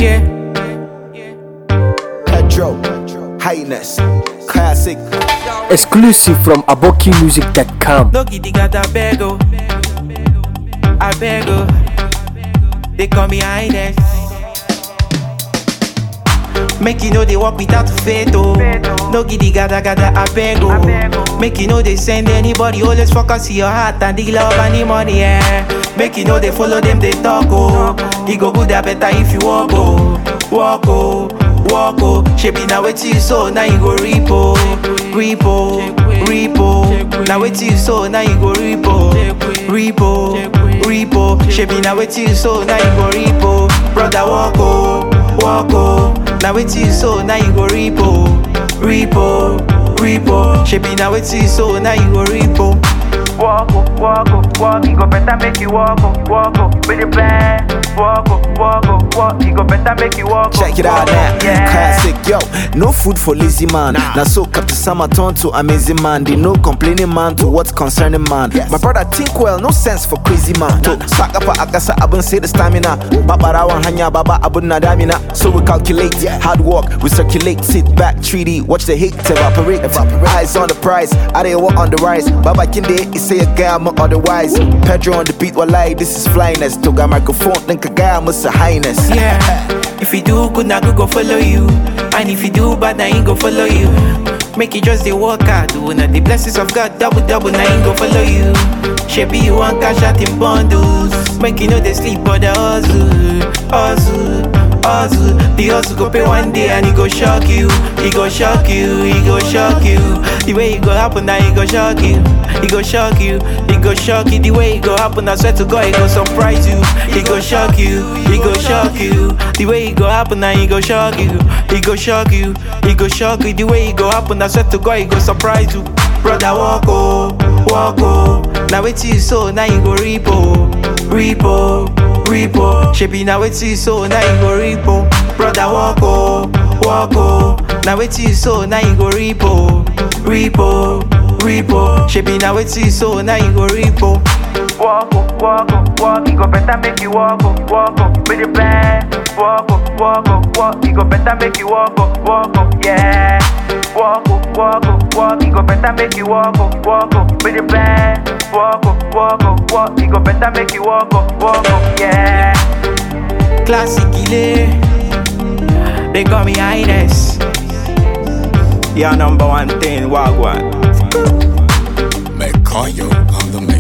Yeah. Pedro, Highness, Classic. Exclusive from abokimusic.com. No giddy got I beg oh. They call me Highness. Make you know they walk without faith oh. No giddy gada I beg oh. Make you know they send anybody, always focus on your heart and the love and the money, yeah. Make you know they follow them, they talk oh. It go good, better if you walk oh. Walk oh, walk oh. Shaping now wait till you so, now you go repo. Now wait till you so, now you go repo. Shaping now wait till you so, now you go repo. Brother walk oh. Now wait till you so, now you go repo. Shaping now wait till you so, now you go repo. Walk, it go better make you walk, with the plan. Walk, it go better make you walk. Check it out now, yeah. Classic, yo. No food for lazy man. Now so Captain Sama turn to amazing man. They no complaining man to what's concerning man. Yes. My brother think well, no sense for crazy man. To sack up agasa abun say the stamina. Babarawan hanya baba abun nadamina. So we calculate, hard work, we circulate, sit back, 3D, watch the hate evaporate. Eyes on the prize, I they walk on the rise. Baba Kinde, say a guy I'm otherwise. Pedro on the beat, walai, this is flyness. Toga microphone, think a guy must a highness. Yeah, if you do good, now go follow you. And if you do bad, now ain't go follow you. Make it just the work hard, do now the blessings of God double, now ain't go follow you. Shape you want cash out in bundles. Make you know they sleep but the hustle. The hustle go pay one day and he go shock you. He go shock you. The way it go happen now, he go shock you. He go shock you. The way it go happen, I swear to God, he go surprise you. He go shock you. The way it go happen now, he go shock you. He go shock you. The way it go happen, I swear to God, he go surprise you. Brother walk oh. Now wait till you so, now you go repo. Shaping now wait till you so, now you go repo. Brother walk oh. Now wait till you so, now you go repo. Shaping now wait till you so, now you go repo. Walk, it go better make you walk, with the plan. Walk, it go better make you walk, yeah. Walk, it go better make you walk, with the plan. Walk, it go better make you walk, yeah. Classic Gile, they call me Highness. Your number one thing, Wagwan. Mekayo on the